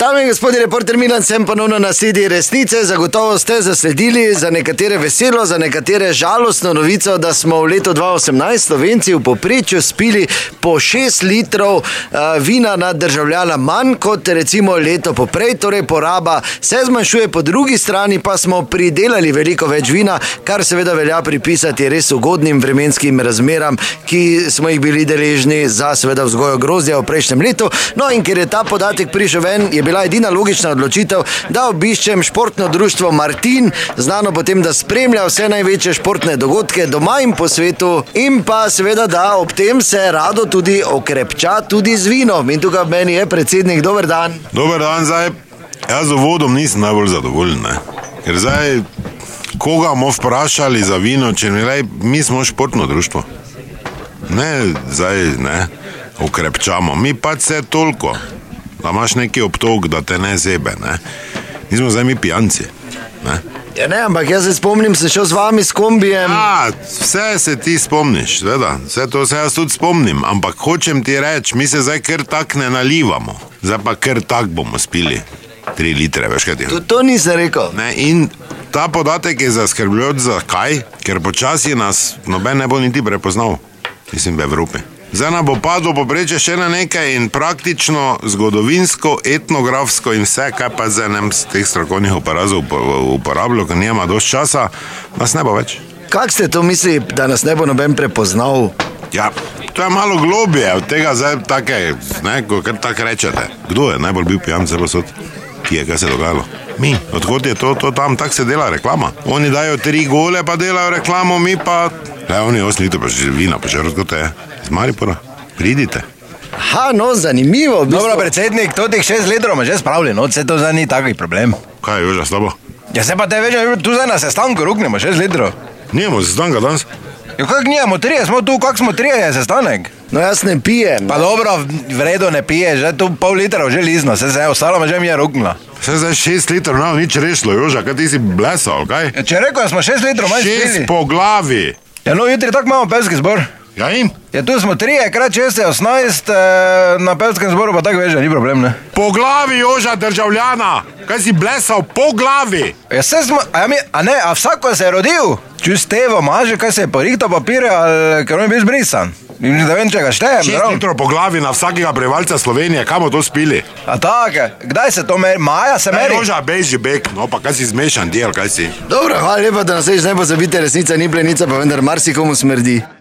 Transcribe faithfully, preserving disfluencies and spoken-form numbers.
Dame in gospodje, reporter Milan, sem ponovno na sledi resnice. Zagotovo ste zasledili za nekatere veselo, za nekatere žalostno novico, da smo v letu dva tisoč osemnajst Slovenci v povprečju spili po šest litrov uh, vina na državljana manj kot recimo leto poprej, torej poraba se zmanjšuje, po drugi strani pa smo pridelali veliko več vina, kar seveda velja pripisati res ugodnim vremenskim razmeram, ki smo jih bili deležni za seveda vzgojo grozdja v prejšnjem letu. No, in ker je ta podatek prišel ven, je bila edina logična odločitev, da obiščem športno društvo Martin, znano potem, da spremlja vse največje športne dogodke doma in po svetu, in pa seveda, da ob tem se rado tudi okrepča tudi z vinom. In tukaj meni je predsednik, dober dan. Dober dan, zdaj, jaz z vodom nisem najbolj zadovoljen, ne? Ker zdaj, koga bomo vprašali za vino, če mi lej, mi smo športno društvo. Ne, zdaj, ne, okrepčamo, mi pa se toliko, da imaš neki obtok, da te ne zebe, ne. Nismo zdaj mi pijanci, ne. Ja ne, ampak jaz se spomnim, sem šel z vami s kombijem. Ja, vse se ti spomniš, sveda, vse to se jaz tudi spomnim, ampak hočem ti reči, mi se zdaj kar tak ne nalivamo, zdaj pa kar tak bomo spili, tri litre, veš kaj ti. To, to nisem rekel. Ne, in ta podatek je zaskrbljujoč, zakaj? Ker počasi nas noben ne bo niti prepoznal, mislim, v Evropi. Zdaj nam bo padlo poprečje še na nekaj in praktično, zgodovinsko, etnografsko in vse, kaj pa z enem z teh strokovnih uporazov uporabljal, ker nima dosti časa, nas ne bo več. Kak ste to misli, da nas ne bo noben prepoznal? Ja, to je malo globje od tega zdaj take, ne, ko kar tak rečete. Kdo je najbolj bil pijan celo sod? Ki je, kaj se dogajalo? Mi. Odhod je to, to tam, tak se dela reklama. Oni dajo tri gole, pa delajo reklamo, mi pa... Le, oni osem litrov pa že vina, pa že razgote je. Z Maripora, pridite. Ha, no, zanimivo. Dobro, predsednik, to teh šest litrov me že spravili, no, se to zdaj ni takih problem. Kaj je, Joža, slabo? Ja se pa te več, tu zdaj na sestanku ruknemo šest litrov. Nijemo sestanka danes. Jo, kak nijemo, trije smo tu, kak smo trije, je sestanek? No, jaz ne pijem. Pa dobro, v redu ne pije, že tu pol litrov, že lizno, se se je ostalo, me že mi je ruknila. Se zdaj šest litrov, no, nič rešlo, Joža, kaj ti si blesal, kaj? Ja, če rekel, smo šest litrov manj spili. Šest po glavi. Ja, no, jutri tak imamo pevski zbor. Ja, in? Ja, tu smo trije, krat šest je osemnajst, eh, na pevskem zboru pa tako veže, ni problem, ne? Po glavi, Joža, državljana! Kaj si blesal? Po glavi! Ja, se smo, a, ja, mi, a ne, a vsako se je rodil? Čus Tevo maže, kaj se je porihtal papire, ali ker on je bil zbrisan? In da vem, če ga štejem, Šest litrov po glavi na vsakega prebivalca Slovenije, kam bomo to spili? A tako, kdaj se to meri? Maja se meri? Joža, beži bek, no pa kaj si zmešan del, kaj si? Dobro, hvala lepa, da nas več ne pozabite, resnica ni plenica, pa vendar marsikomu smrdi.